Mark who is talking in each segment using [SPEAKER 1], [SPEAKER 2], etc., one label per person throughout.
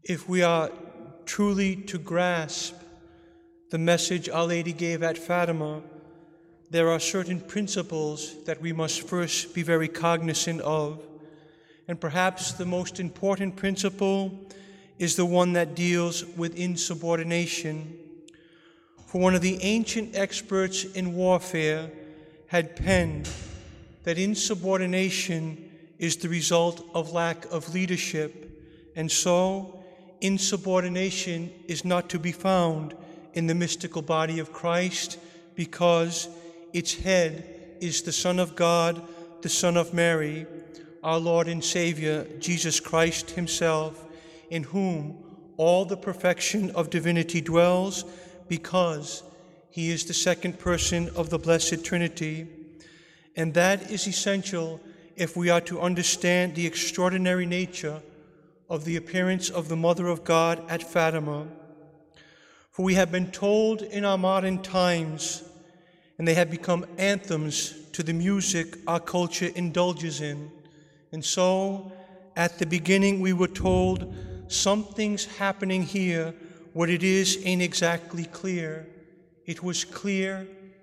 [SPEAKER 1] If we are truly to grasp the message Our Lady gave at Fatima, there are certain principles that we must first be very cognizant of. And perhaps the most important principle is the one that deals with insubordination. For one of the ancient experts in warfare had penned that insubordination is the result of lack of leadership, and so insubordination is not to be found in the mystical body of Christ, because its head is the Son of God, the Son of Mary, our Lord and Savior, Jesus Christ himself, in whom all the perfection of divinity dwells, because he is the second person of the Blessed Trinity. And that is essential if we are to understand the extraordinary nature of the appearance of the Mother of God at Fatima. For we have been told in our modern times, and they have become anthems to the music our culture indulges in. And so, at the beginning we were told, something's happening here. What it is ain't exactly clear. It was clear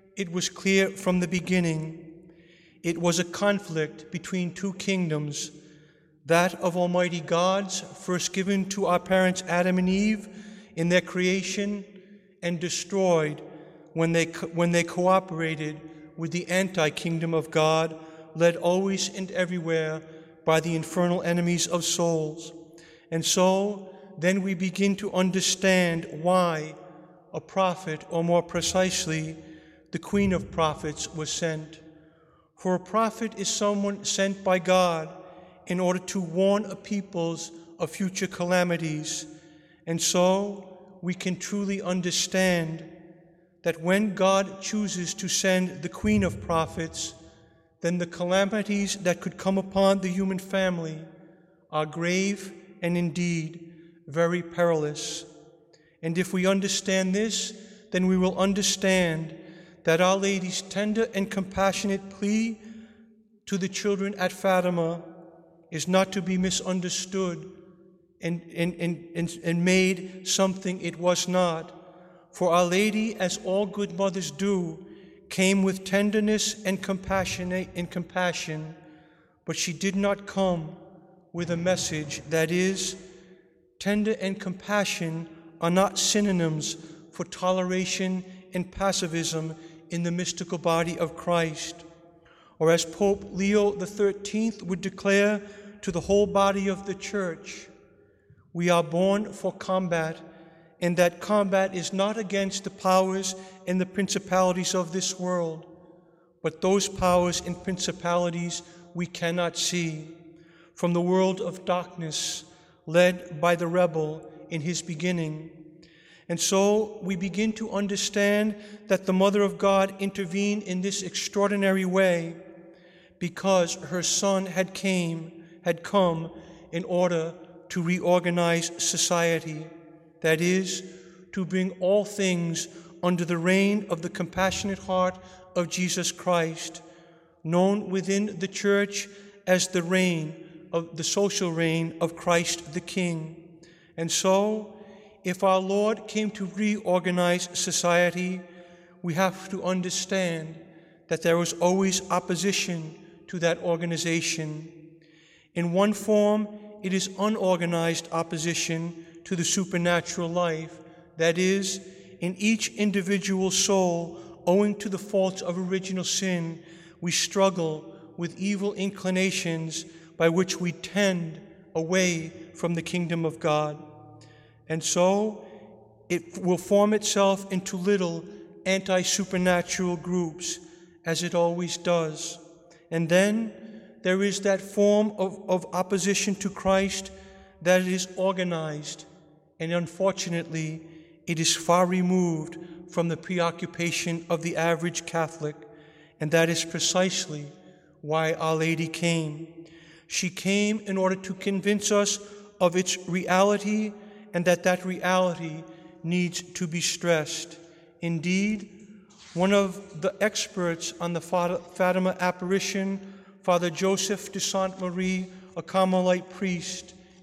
[SPEAKER 1] from the beginning. It was a conflict between two kingdoms, that of Almighty God's, first given to our parents Adam and Eve in their creation, and destroyed when they cooperated with the anti-kingdom of God, led always and everywhere by the infernal enemies of souls. And so, then we begin to understand why a prophet, or more precisely, the Queen of Prophets, was sent. For a prophet is someone sent by God in order to warn a peoples of future calamities. And so we can truly understand that when God chooses to send the Queen of Prophets, then the calamities that could come upon the human family are grave and indeed very perilous. And if we understand this, then we will understand that Our Lady's tender and compassionate plea to the children at Fatima is not to be misunderstood and made something it was not. For Our Lady, as all good mothers do, came with tenderness and compassion, but she did not come with a message that is, tender and compassion are not synonyms for toleration and pacifism in the mystical body of Christ. Or as Pope Leo XIII would declare to the whole body of the Church, we are born for combat, and that combat is not against the powers and the principalities of this world, but those powers and principalities we cannot see, from the world of darkness led by the rebel in his beginning. And so we begin to understand that the Mother of God intervened in this extraordinary way because her Son had come in order to reorganize society, that is, to bring all things under the reign of the compassionate heart of Jesus Christ, known within the Church as the reign of the social reign of Christ the King. And so, if our Lord came to reorganize society, we have to understand that there was always opposition to that organization. In one form, it is unorganized opposition to the supernatural life, that is, in each individual soul, owing to the faults of original sin, we struggle with evil inclinations by which we tend away from the kingdom of God. And so it will form itself into little anti-supernatural groups, as it always does. And then there is that form of opposition to Christ that is organized, and unfortunately, it is far removed from the preoccupation of the average Catholic, and that is precisely why Our Lady came. She came in order to convince us of its reality, and that reality needs to be stressed. Indeed, one of the experts on the Fatima apparition, Father Joseph de Sainte Marie, a Carmelite priest,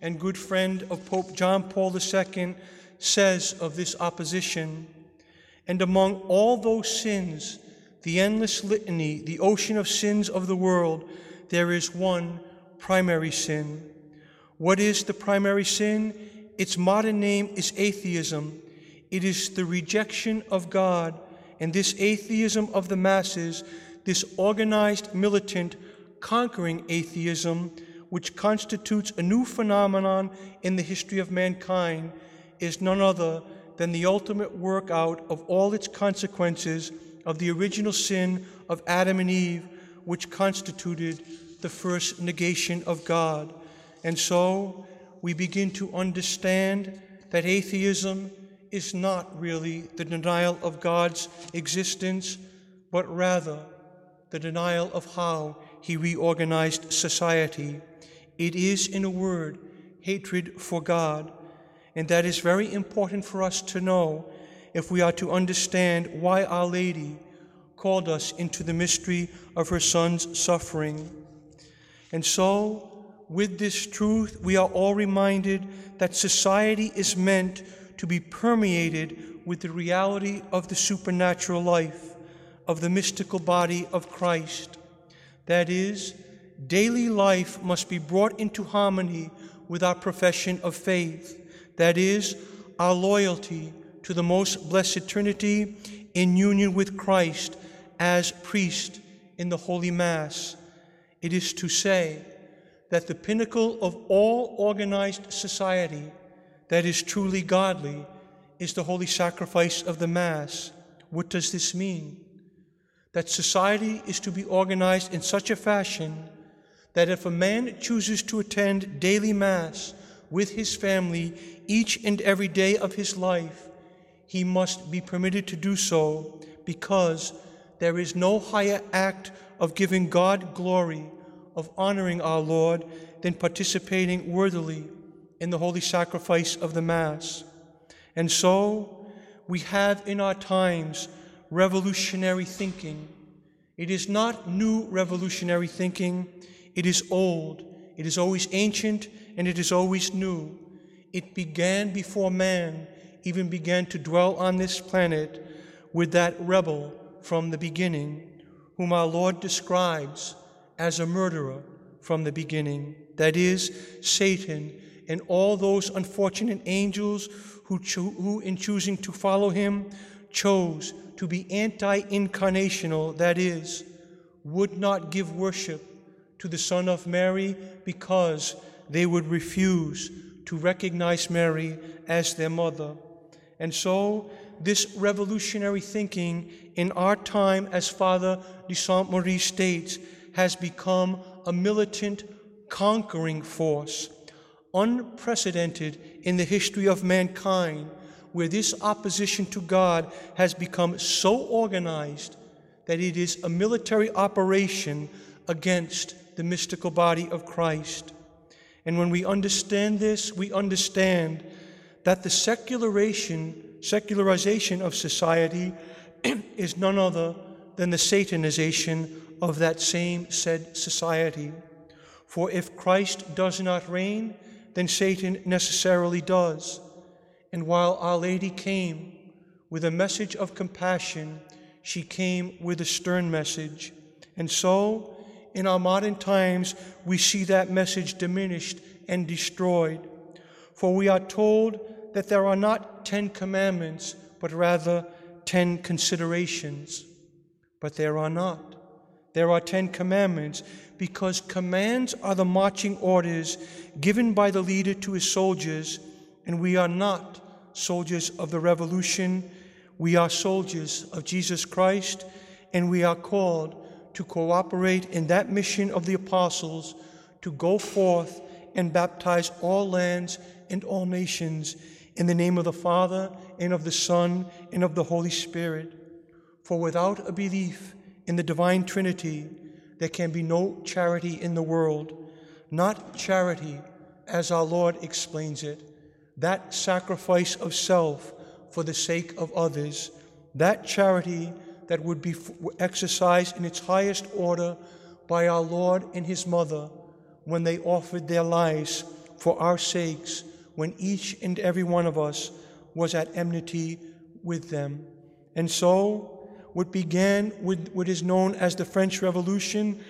[SPEAKER 1] and good friend of Pope John Paul II, says of this opposition, "And among all those sins, the endless litany, the ocean of sins of the world, there is one primary sin." What is the primary sin? Its modern name is atheism. It is the rejection of God, and this atheism of the masses, this organized, militant, conquering atheism, which constitutes a new phenomenon in the history of mankind, is none other than the ultimate workout of all its consequences of the original sin of Adam and Eve, which constituted the first negation of God. And so we begin to understand that atheism is not really the denial of God's existence, but rather the denial of how he reorganized society. It is, in a word, hatred for God. And that is very important for us to know if we are to understand why Our Lady called us into the mystery of her Son's suffering. And so, with this truth, we are all reminded that society is meant to be permeated with the reality of the supernatural life, of the mystical body of Christ. That is, daily life must be brought into harmony with our profession of faith. That is, our loyalty to the most blessed Trinity in union with Christ as priest in the Holy Mass. It is to say that the pinnacle of all organized society that is truly godly is the holy sacrifice of the Mass. What does this mean? That society is to be organized in such a fashion that if a man chooses to attend daily Mass with his family each and every day of his life, he must be permitted to do so, because there is no higher act of giving God glory, of honoring our Lord, than participating worthily in the holy sacrifice of the Mass. And so we have in our times revolutionary thinking. It is not new revolutionary thinking, it is old. It is always ancient and it is always new. It began before man even began to dwell on this planet with that rebel from the beginning, whom our Lord describes as a murderer from the beginning. That is, Satan and all those unfortunate angels who in choosing to follow him, chose to be anti-incarnational, that is, would not give worship to the Son of Mary because they would refuse to recognize Mary as their mother. And so this revolutionary thinking in our time, as Father de Saint-Marie states, has become a militant, conquering force, unprecedented in the history of mankind, where this opposition to God has become so organized that it is a military operation against the mystical body of Christ. And when we understand this, we understand that the secularization of society is none other than the satanization of that same said society. For if Christ does not reign, then Satan necessarily does. And while Our Lady came with a message of compassion, she came with a stern message. And so, in our modern times, we see that message diminished and destroyed. For we are told that there are not 10 commandments, but rather 10 considerations. But there are not. There are 10 commandments, because commands are the marching orders given by the leader to his soldiers, and we are not soldiers of the revolution. We are soldiers of Jesus Christ, and we are called to cooperate in that mission of the apostles to go forth and baptize all lands and all nations in the name of the Father and of the Son and of the Holy Spirit. For without a belief in the divine Trinity, there can be no charity in the world. Not charity, as our Lord explains it, that sacrifice of self for the sake of others, that charity that would be exercised in its highest order by our Lord and his mother when they offered their lives for our sakes when each and every one of us was at enmity with them. And so, what began with what is known as the French Revolution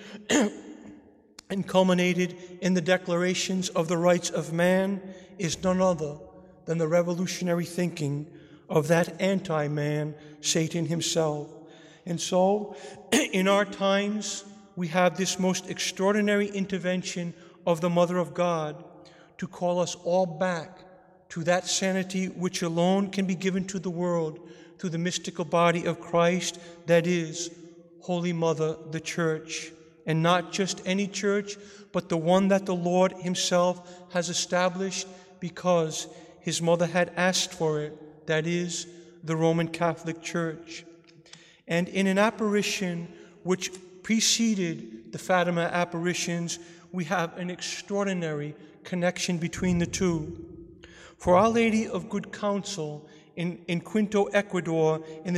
[SPEAKER 1] and culminated in the declarations of the rights of man is none other than the revolutionary thinking of that anti-man, Satan himself. And so, in our times, we have this most extraordinary intervention of the Mother of God to call us all back to that sanity which alone can be given to the world through the mystical body of Christ, that is, Holy Mother, the Church. And not just any church, but the one that the Lord himself has established because his mother had asked for it, that is, the Roman Catholic Church. And in an apparition which preceded the Fatima apparitions, we have an extraordinary connection between the two. For Our Lady of Good Counsel in Quito, Ecuador, in the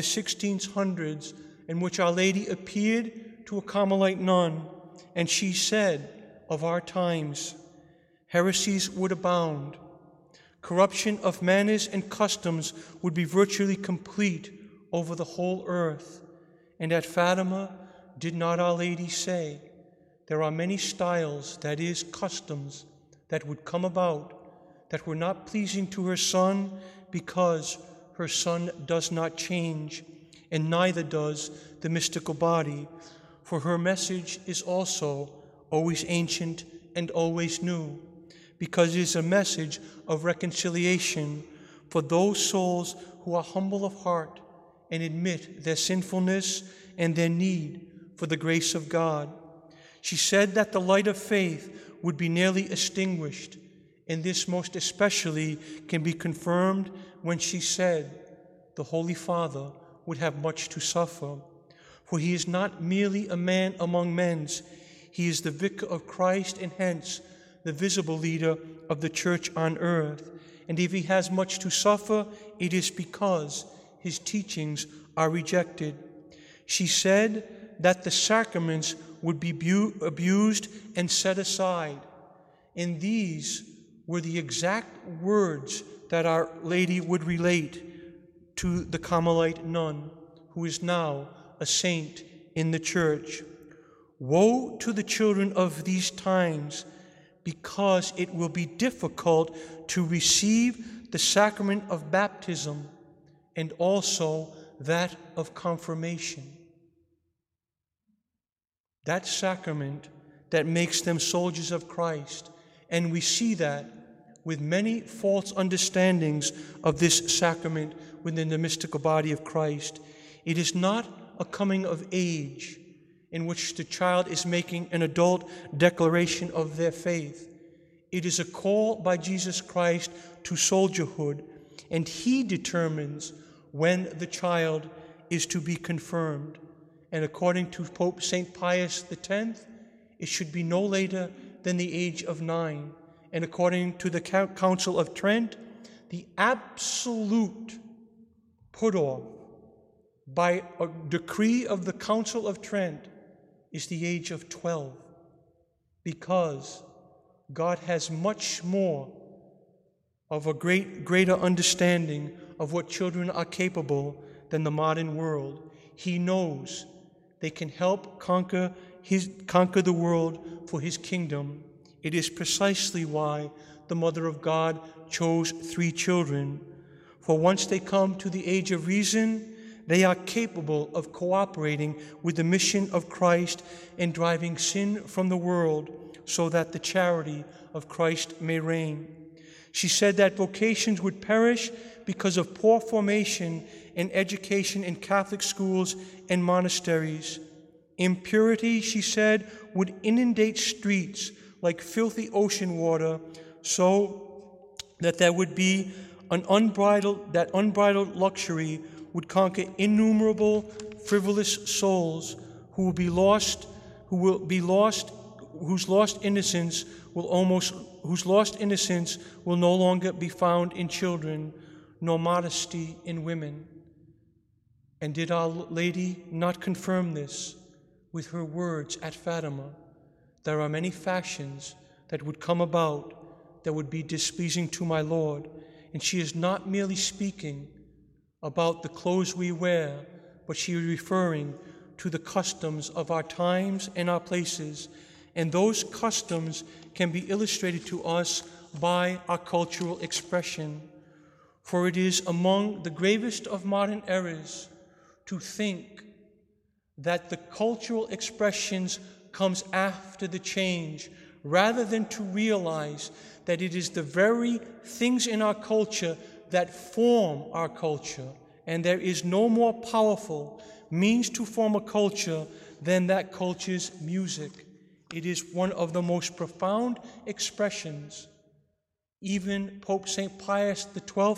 [SPEAKER 1] 1600s, in which Our Lady appeared to a Carmelite nun, and she said of our times, heresies would abound, corruption of manners and customs would be virtually complete over the whole earth. And at Fatima, did not Our Lady say, there are many styles, that is, customs, that would come about that were not pleasing to her Son, because her Son does not change, and neither does the mystical body, for her message is also always ancient and always new, because it is a message of reconciliation for those souls who are humble of heart and admit their sinfulness and their need for the grace of God. She said that the light of faith would be nearly extinguished, and this most especially can be confirmed when she said the Holy Father would have much to suffer, for he is not merely a man among men, he is the vicar of Christ, and hence the visible leader of the church on earth. And if he has much to suffer, it is because his teachings are rejected. She said that the sacraments would be abused and set aside. And these were the exact words that Our Lady would relate to the Carmelite nun, who is now a saint in the church. Woe to the children of these times, because it will be difficult to receive the sacrament of baptism and also that of confirmation. That sacrament that makes them soldiers of Christ. And we see that with many false understandings of this sacrament within the mystical body of Christ. It is not a coming of age in which the child is making an adult declaration of their faith. It is a call by Jesus Christ to soldierhood, and he determines when the child is to be confirmed. And according to Pope St. Pius X, it should be no later than the age of 9. And according to the Council of Trent, the absolute put-off by a decree of the Council of Trent is the age of 12, because God has much more of a greater understanding of what children are capable than the modern world. He knows they can help conquer the world for his kingdom. It is precisely why the Mother of God chose 3 children. For once they come to the age of reason, they are capable of cooperating with the mission of Christ and driving sin from the world so that the charity of Christ may reign. She said that vocations would perish because of poor formation and education in Catholic schools and monasteries. Impurity, she said, would inundate streets like filthy ocean water, so that there would be unbridled luxury would conquer innumerable frivolous souls whose lost innocence will no longer be found in children, nor modesty in women. And did Our Lady not confirm this with her words at Fatima? There are many fashions that would come about that would be displeasing to my Lord. And she is not merely speaking about the clothes we wear, but she is referring to the customs of our times and our places. And those customs can be illustrated to us by our cultural expression. For it is among the gravest of modern errors to think that the cultural expressions comes after the change, rather than to realize that it is the very things in our culture that form our culture, and there is no more powerful means to form a culture than that culture's music. It is one of the most profound expressions. Even Pope St. Pius XII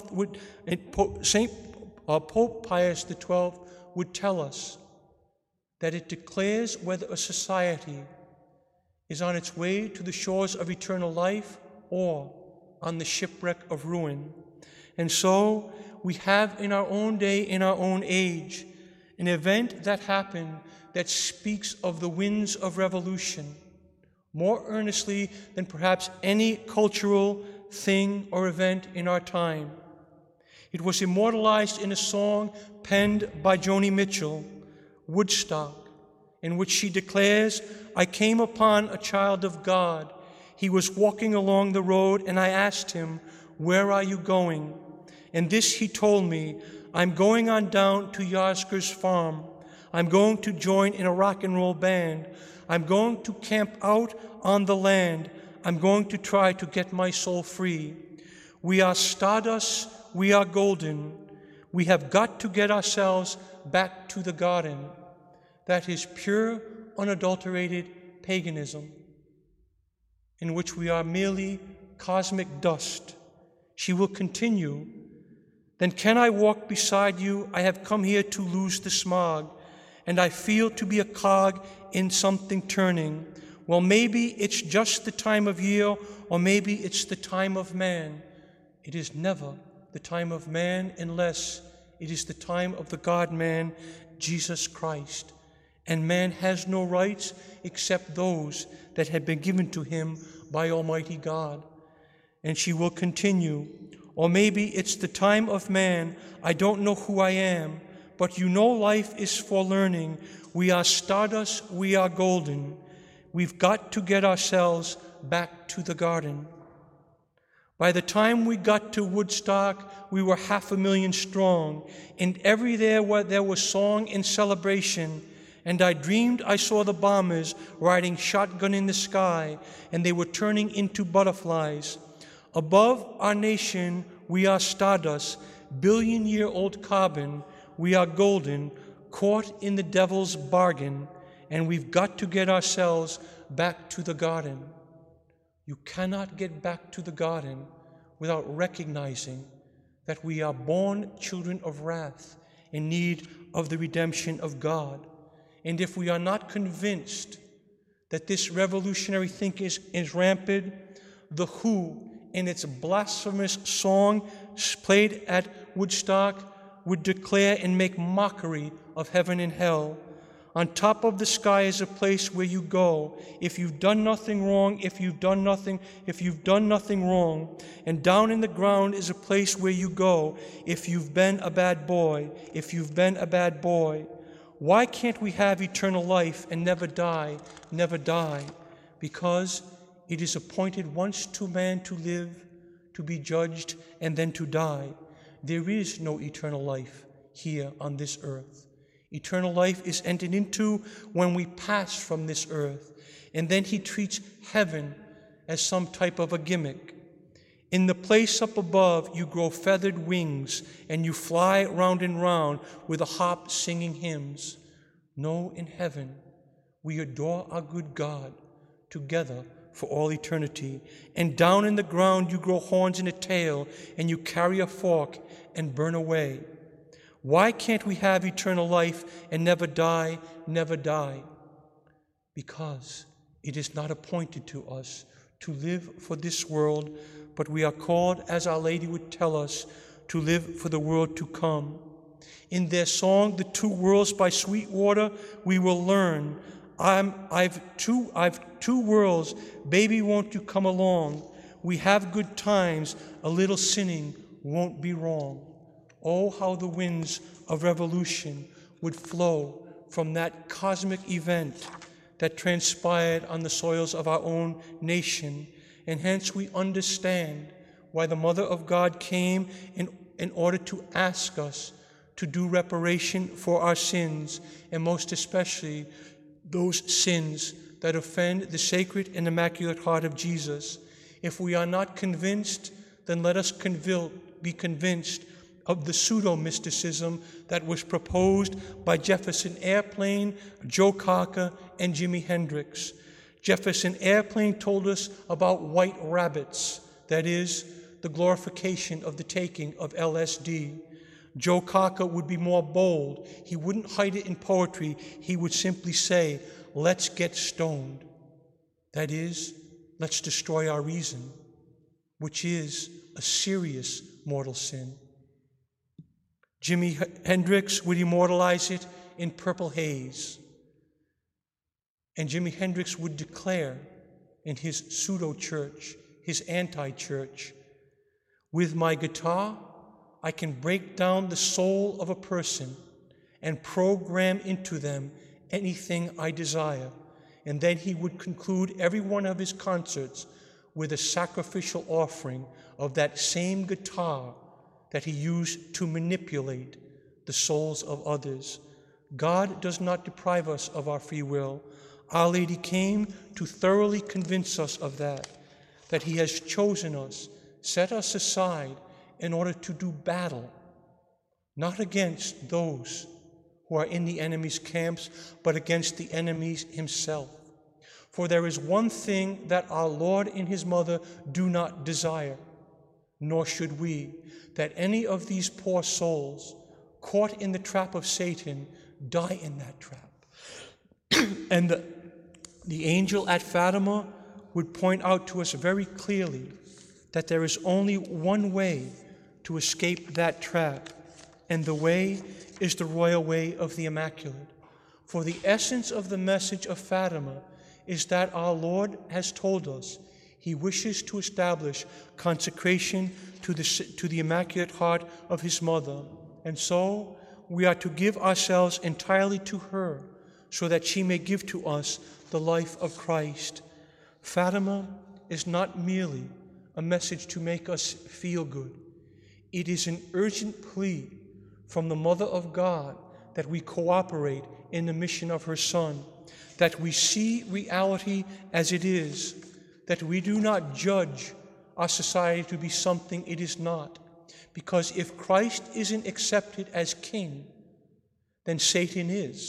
[SPEAKER 1] Pope Pius XII would tell us that it declares whether a society is on its way to the shores of eternal life or on the shipwreck of ruin. And so we have in our own day, in our own age, an event that happened that speaks of the winds of revolution more earnestly than perhaps any cultural thing or event in our time. It was immortalized in a song penned by Joni Mitchell, Woodstock, in which she declares, "I came upon a child of God. He was walking along the road, and I asked him, 'Where are you going?' And this he told me, 'I'm going on down to Yasgur's farm. I'm going to join in a rock and roll band. I'm going to camp out on the land. I'm going to try to get my soul free. We are stardust, we are golden. We have got to get ourselves back to the garden.'" That is pure, unadulterated paganism, in which we are merely cosmic dust. She will continue, "Then can I walk beside you? I have come here to lose the smog, and I feel to be a cog in something turning. Well, maybe it's just the time of year, or maybe it's the time of man. It is never the time of man unless it is the time of the God-man, Jesus Christ. And man has no rights except those that have been given to him by Almighty God." And she will continue, "Or maybe it's the time of man. I don't know who I am, but you know life is for learning. We are stardust, we are golden. We've got to get ourselves back to the garden." By the time we got to Woodstock, we were 500,000 strong, and everywhere there was song and celebration. And I dreamed I saw the bombers riding shotgun in the sky, and they were turning into butterflies. Above our nation, we are stardust, billion-year-old carbon. We are golden, caught in the devil's bargain, and we've got to get ourselves back to the garden. You cannot get back to the garden without recognizing that we are born children of wrath in need of the redemption of God. And if we are not convinced that this revolutionary thinking is rampant, The Who, in its blasphemous song played at Woodstock, would declare and make mockery of heaven and hell. On top of the sky is a place where you go if you've done nothing wrong, if you've done nothing wrong. And down in the ground is a place where you go if you've been a bad boy, Why can't we have eternal life and never die? Because it is appointed once to man to live, to be judged, and then to die. There is no eternal life here on this earth. Eternal life is entered into when we pass from this earth, and then he treats heaven as some type of a gimmick. In the place up above, you grow feathered wings, and you fly round and round with a harp singing hymns. No, in heaven, we adore our good God together for all eternity. And down in the ground, you grow horns and a tail, and you carry a fork and burn away. Why can't we have eternal life and never die? Because it is not appointed to us to live for this world, but we are called, as Our Lady would tell us, to live for the world to come. In their song, The Two Worlds by Sweetwater, we will learn, I've two worlds, baby, won't you come along? We have good times, a little sinning won't be wrong. Oh, how the winds of revolution would flow from that cosmic event that transpired on the soils of our own nation, and hence we understand why the Mother of God came in order to ask us to do reparation for our sins, and most especially those sins that offend the Sacred and Immaculate Heart of Jesus. If we are not convinced, then let us be convinced of the pseudo-mysticism that was proposed by Jefferson Airplane, Joe Cocker, and Jimi Hendrix. Jefferson Airplane told us about white rabbits, that is, the glorification of the taking of LSD. Joe Cocker would be more bold. He wouldn't hide it in poetry. He would simply say, let's get stoned. That is, let's destroy our reason, which is a serious mortal sin. Jimi Hendrix would immortalize it in Purple Haze. And Jimi Hendrix would declare in his pseudo-church, his anti-church, with my guitar, I can break down the soul of a person and program into them anything I desire. And then he would conclude every one of his concerts with a sacrificial offering of that same guitar that he used to manipulate the souls of others. God does not deprive us of our free will. Our Lady came to thoroughly convince us of that he has chosen us, set us aside in order to do battle, not against those who are in the enemy's camps, but against the enemy himself. For there is one thing that our Lord and his mother do not desire, nor should we, that any of these poor souls caught in the trap of Satan die in that trap. And the angel at Fatima would point out to us very clearly that there is only one way to escape that trap, and the way is the royal way of the Immaculate. For the essence of the message of Fatima is that our Lord has told us he wishes to establish consecration to the Immaculate Heart of his mother, and so we are to give ourselves entirely to her so that she may give to us the life of Christ. Fatima is not merely a message to make us feel good. It is an urgent plea from the Mother of God that we cooperate in the mission of her Son, that we see reality as it is, that we do not judge our society to be something it is not. Because if Christ isn't accepted as king, then Satan is.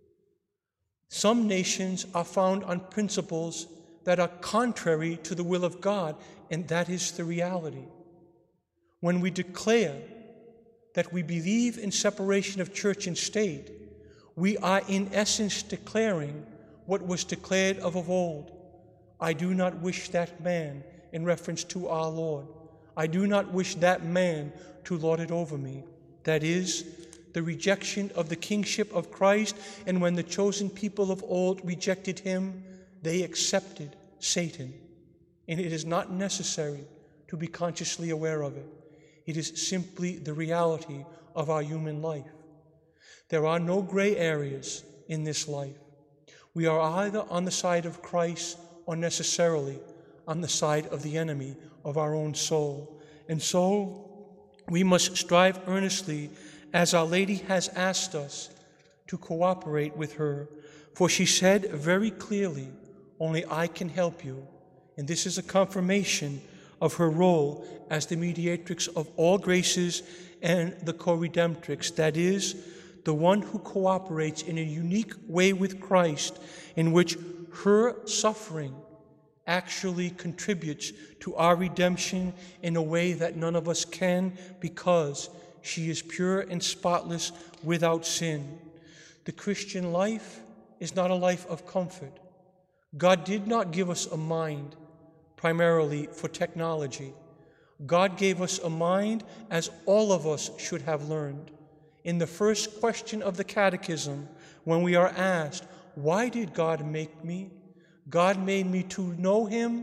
[SPEAKER 1] Some nations are found on principles that are contrary to the will of God, and that is the reality. When we declare that we believe in separation of church and state, we are in essence declaring what was declared of old. I do not wish that man, in reference to our Lord. I do not wish that man to lord it over me. That is, the rejection of the kingship of Christ, and when the chosen people of old rejected him, they accepted Satan. And it is not necessary to be consciously aware of it. It is simply the reality of our human life. There are no gray areas in this life. We are either on the side of Christ or necessarily on the side of the enemy of our own soul. And so we must strive earnestly, as Our Lady has asked us, to cooperate with her. For she said very clearly, only I can help you. And this is a confirmation of her role as the mediatrix of all graces and the co-redemptrix, that is, the one who cooperates in a unique way with Christ, in which her suffering actually contributes to our redemption in a way that none of us can, because she is pure and spotless without sin. The Christian life is not a life of comfort. God did not give us a mind primarily for technology. God gave us a mind as all of us should have learned. In the first question of the Catechism, when we are asked, why did God make me? God made me to know him,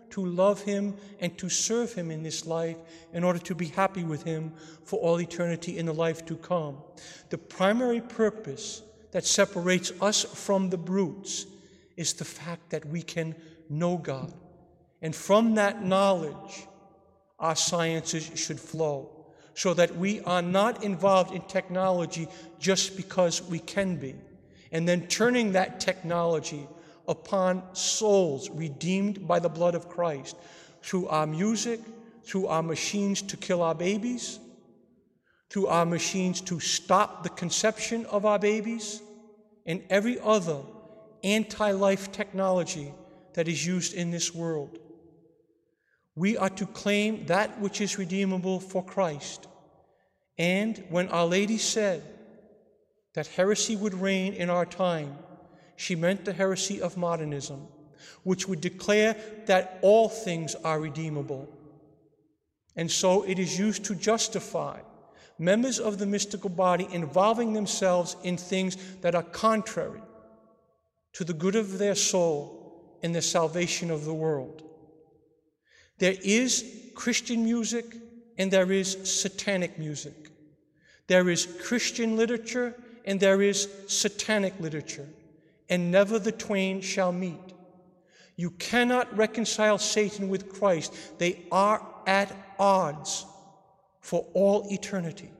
[SPEAKER 1] to love Him, and to serve Him in this life in order to be happy with Him for all eternity in the life to come. The primary purpose that separates us from the brutes is the fact that we can know God. And from that knowledge, our sciences should flow, so that we are not involved in technology just because we can be, and then turning that technology upon souls redeemed by the blood of Christ through our music, through our machines to kill our babies, through our machines to stop the conception of our babies, and every other anti-life technology that is used in this world. We are to claim that which is redeemable for Christ. And when Our Lady said that heresy would reign in our time, she meant the heresy of modernism, which would declare that all things are redeemable. And so it is used to justify members of the mystical body involving themselves in things that are contrary to the good of their soul and the salvation of the world. There is Christian music and there is satanic music. There is Christian literature and there is satanic literature, and never the twain shall meet. You cannot reconcile Satan with Christ. They are at odds for all eternity.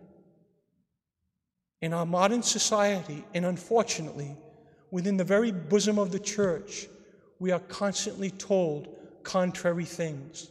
[SPEAKER 1] In our modern society, and unfortunately, within the very bosom of the church, we are constantly told contrary things.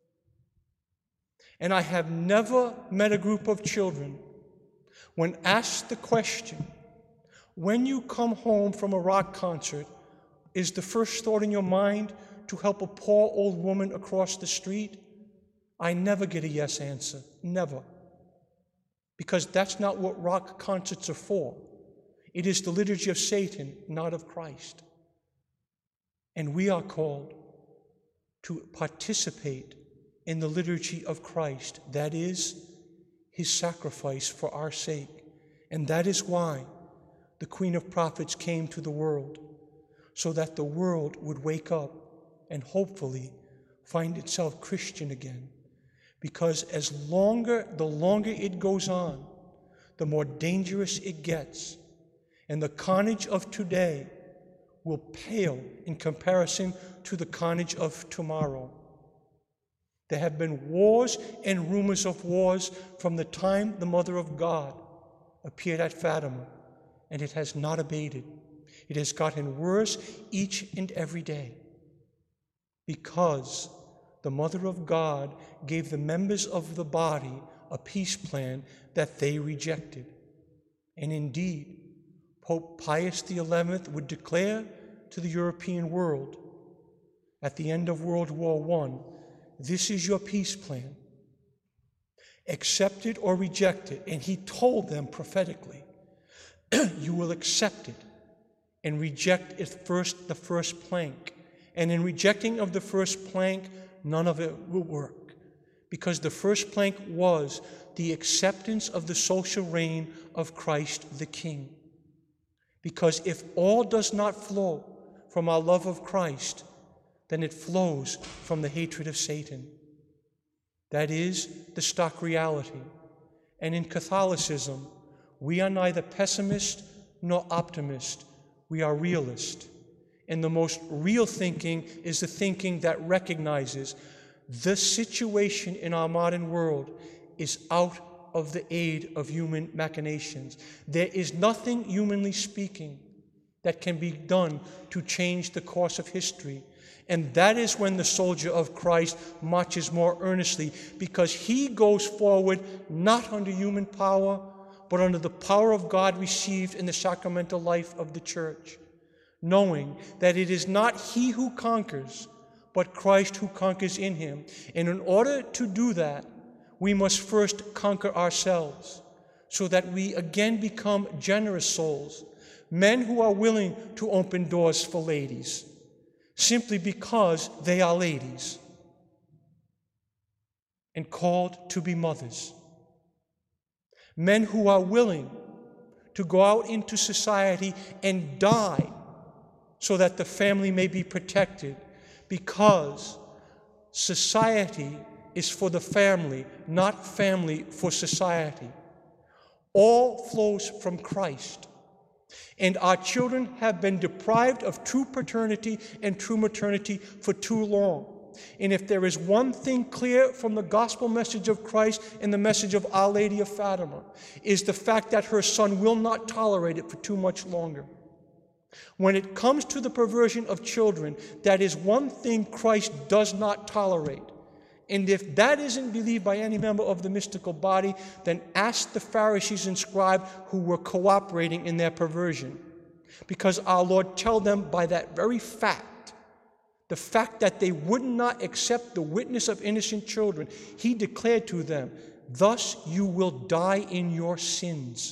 [SPEAKER 1] And I have never met a group of children, when asked the question, when you come home from a rock concert, is the first thought in your mind to help a poor old woman across the street? I never get a yes answer, never. Because that's not what rock concerts are for. It is the liturgy of Satan, not of Christ. And we are called to participate in the liturgy of Christ, that is, His sacrifice for our sake. And that is why the Queen of Prophets came to the world, so that the world would wake up and hopefully find itself Christian again. Because the longer it goes on, the more dangerous it gets. And the carnage of today will pale in comparison to the carnage of tomorrow. There have been wars and rumors of wars from the time the Mother of God appeared at Fatima, and it has not abated. It has gotten worse each and every day, because the Mother of God gave the members of the body a peace plan that they rejected. And indeed, Pope Pius XI would declare to the European world at the end of World War I, this is your peace plan. Accept it or reject it. And he told them prophetically, you will accept it and reject it first, the first plank. And in rejecting of the first plank, none of it will work. Because the first plank was the acceptance of the social reign of Christ the King. Because if all does not flow from our love of Christ, then it flows from the hatred of Satan. That is the stock reality. And in Catholicism, we are neither pessimist nor optimist. We are realist. And the most real thinking is the thinking that recognizes the situation in our modern world is out of the aid of human machinations. There is nothing, humanly speaking, that can be done to change the course of history. And that is when the soldier of Christ marches more earnestly, because he goes forward not under human power, but under the power of God received in the sacramental life of the church, knowing that it is not he who conquers, but Christ who conquers in him. And in order to do that, we must first conquer ourselves, so that we again become generous souls, men who are willing to open doors for ladies, simply because they are ladies and called to be mothers. Men who are willing to go out into society and die so that the family may be protected, because Society is for the family, not family for society. All flows from Christ. And our children have been deprived of true paternity and true maternity for too long. And if there is one thing clear from the gospel message of Christ and the message of Our Lady of Fatima, is the fact that her Son will not tolerate it for too much longer. When it comes to the perversion of children, that is one thing Christ does not tolerate. And if that isn't believed by any member of the mystical body, then ask the Pharisees and scribes who were cooperating in their perversion. Because our Lord tells them by that very fact, the fact that they would not accept the witness of innocent children, he declared to them, "Thus you will die in your sins."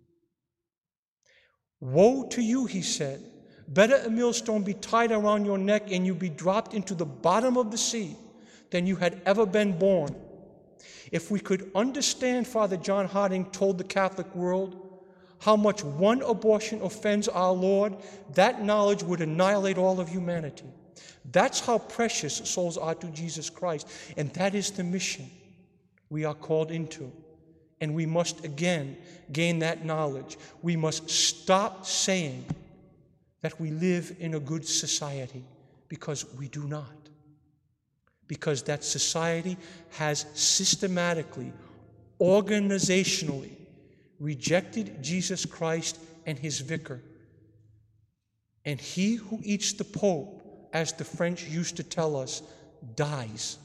[SPEAKER 1] Woe to you, he said. Better a millstone be tied around your neck and you be dropped into the bottom of the sea than you had ever been born. If we could understand, Father John Harding told the Catholic world, how much one abortion offends our Lord, that knowledge would annihilate all of humanity. That's how precious souls are to Jesus Christ, and that is the mission we are called into. And we must again gain that knowledge. We must stop saying that we live in a good society, because we do not. Because that society has systematically, organizationally rejected Jesus Christ and his vicar. And he who eats the Pope, as the French used to tell us, dies.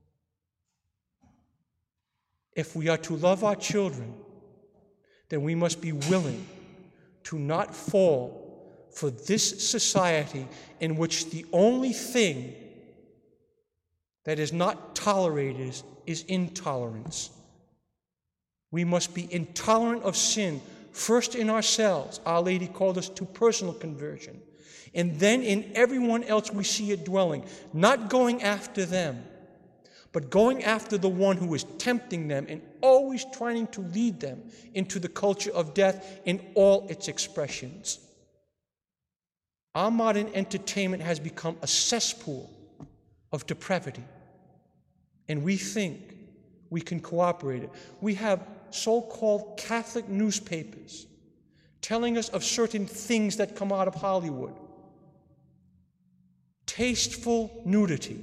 [SPEAKER 1] If we are to love our children, then we must be willing to not fall for this society in which the only thing that is not tolerated is intolerance. We must be intolerant of sin, first in ourselves. Our Lady called us to personal conversion. And then in everyone else we see it dwelling, not going after them, but going after the one who is tempting them and always trying to lead them into the culture of death in all its expressions. Our modern entertainment has become a cesspool of depravity, and we think we can cooperate it. We have so-called Catholic newspapers telling us of certain things that come out of Hollywood. Tasteful nudity,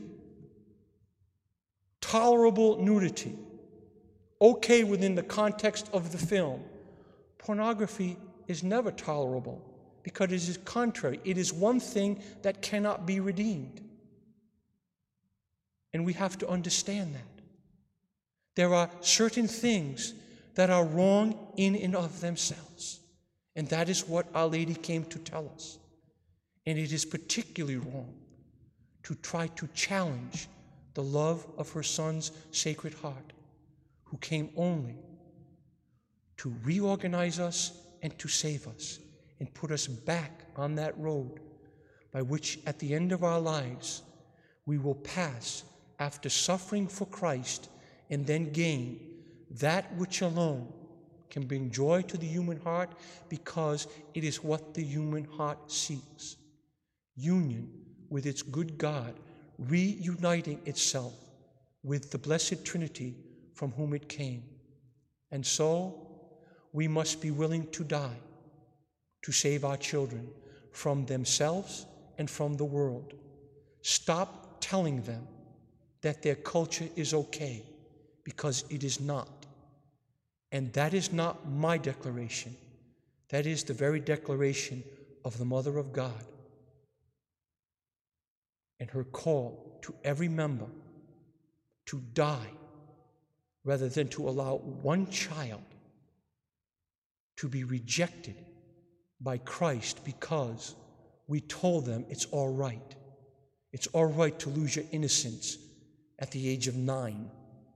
[SPEAKER 1] tolerable nudity, okay within the context of the film. Pornography is never tolerable because it is contrary. It is one thing that cannot be redeemed. And we have to understand that. There are certain things that are wrong in and of themselves. And that is what Our Lady came to tell us. And it is particularly wrong to try to challenge the love of her Son's Sacred Heart, who came only to reorganize us and to save us and put us back on that road by which at the end of our lives we will pass after suffering for Christ and then gain that which alone can bring joy to the human heart, because it is what the human heart seeks. Union with its good God, reuniting itself with the Blessed Trinity from whom it came. And so we must be willing to die to save our children from themselves and from the world. Stop telling them that their culture is okay, because it is not. And that is not my declaration. That is the very declaration of the Mother of God and her call to every member to die rather than to allow one child to be rejected by Christ because we told them it's all right. It's all right to lose your innocence at the age of 9.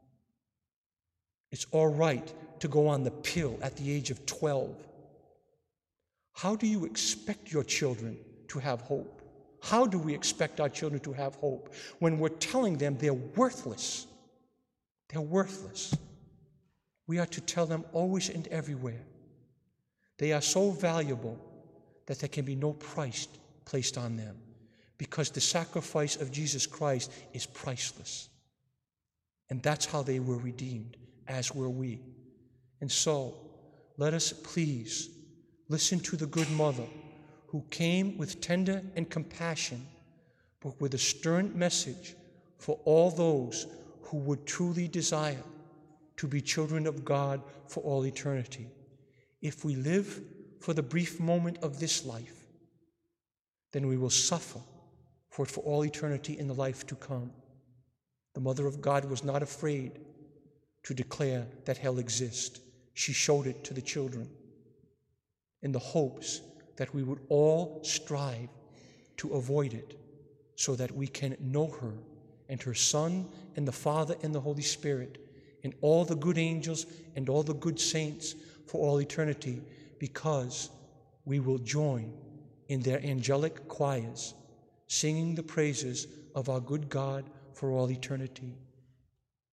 [SPEAKER 1] It's all right to go on the pill at the age of 12. How do you expect your children to have hope? How do we expect our children to have hope when we're telling them they're worthless? They're worthless. We are to tell them always and everywhere they are so valuable that there can be no price placed on them. because the sacrifice of Jesus Christ is priceless. And that's how they were redeemed, as were we. And so, let us please listen to the good mother who came with tender and compassion, but with a stern message for all those who would truly desire to be children of God for all eternity. If we live for the brief moment of this life, then we will suffer for all eternity in the life to come. The Mother of God was not afraid to declare that hell exists. She showed it to the children in the hopes that we would all strive to avoid it so that we can know her and her Son and the Father and the Holy Spirit and all the good angels and all the good saints for all eternity, because we will join in their angelic choirs singing the praises of our good God for all eternity.